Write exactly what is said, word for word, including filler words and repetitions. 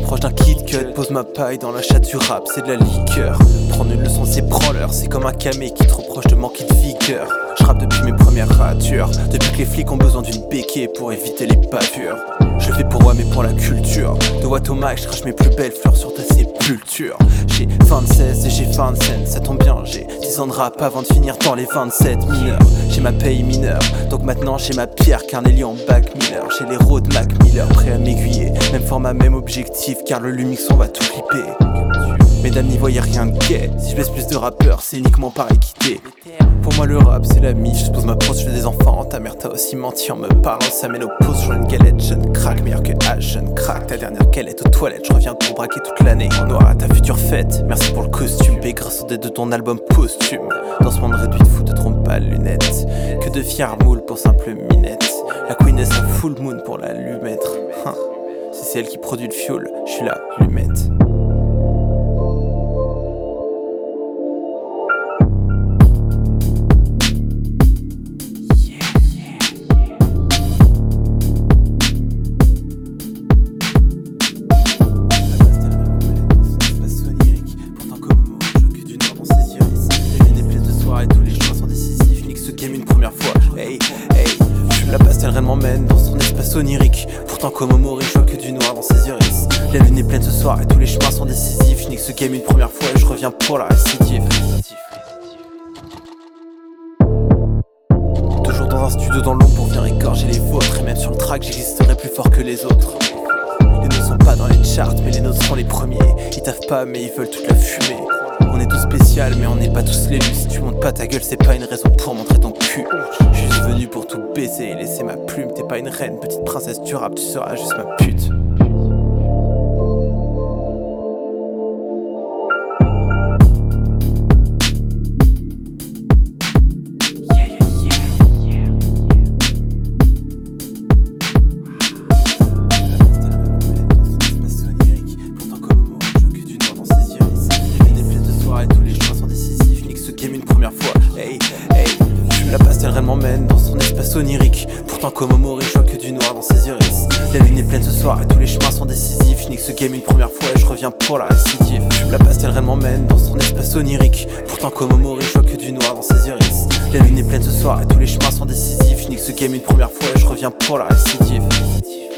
proche d'un kid cut. Pose ma paille dans la chatte du rap, c'est de la liqueur. Prendre une leçon c'est branleur, c'est comme un camé qui te reproche de manquer de vigueur. Je rappe depuis mes premières ratures, depuis que les flics ont besoin d'une béquille pour éviter les bavures. Je le fais pour moi mais pour la culture. De Watt au Mac, je crache mes plus belles fleurs sur ta sépulture. J'ai vingt-seize et j'ai vingt-sept, ça tombe bien, j'ai dix ans de rap avant de finir dans les vingt-sept mineurs. J'ai ma paye mineure, donc maintenant j'ai ma pierre Carnelli en bac Miller. J'ai les roads Mac Miller, prêts à m'aiguiller. Même format, même objectif, car le Lumix on va tout flipper. Mesdames, n'y voyez rien de gay. Si je baisse plus de rappeurs, c'est uniquement par équité. Pour moi le rap c'est la miche, je pose ma prose, je fais des enfants. Ta mère t'a aussi menti en me parlant, ça mène au pause. Je une galette, jeune crack, meilleur que H, jeune crack. Ta dernière galette aux toilettes, je reviens pour braquer toute l'année. En noir à ta future fête, merci pour le costume. Et grâce au dé de ton album posthume. Dans ce monde réduit de fou de trompe pas lunettes. Que de fiers moules pour simple minette. La queeness a full moon pour la lumettre. Hein. Si c'est elle qui produit le fioul, je suis la lumette. Game une première fois, hey, hey. Fume la pastel, elle m'emmène dans son espace onirique. Pourtant comme Omori, je vois que du noir dans ses iris. La lune est pleine ce soir et tous les chemins sont décisifs. Je nique ce game une première fois et je reviens pour la récidive. Toujours dans un studio dans l'ombre pour venir égorger les vôtres. Et même sur le track j'existerai plus fort que les autres. Les nôtres sont pas dans les charts mais les nôtres sont les premiers. Ils taffent pas mais ils veulent toute la fumée. On est tous spécial mais on n'est pas tous l'élu. Si tu montes pas ta gueule c'est pas une raison pour montrer ton cul. Je suis venu pour tout baiser et laisser ma plume. T'es pas une reine, petite princesse du rap, tu seras juste ma pute. Une première fois, hey, hey. Fume la pastel, elle m'emmène dans son espace onirique. Pourtant comme Omori, je vois que du noir dans ses iris. La lune est pleine ce soir et tous les chemins sont décisifs. Je nique ce game une première fois et je reviens pour la récidive. Fume la pastel, elle m'emmène dans son espace onirique. Pourtant comme Omori, je vois que du noir dans ses iris. La lune est pleine ce soir et tous les chemins sont décisifs. Je nique ce game une première fois et je reviens pour la récidive.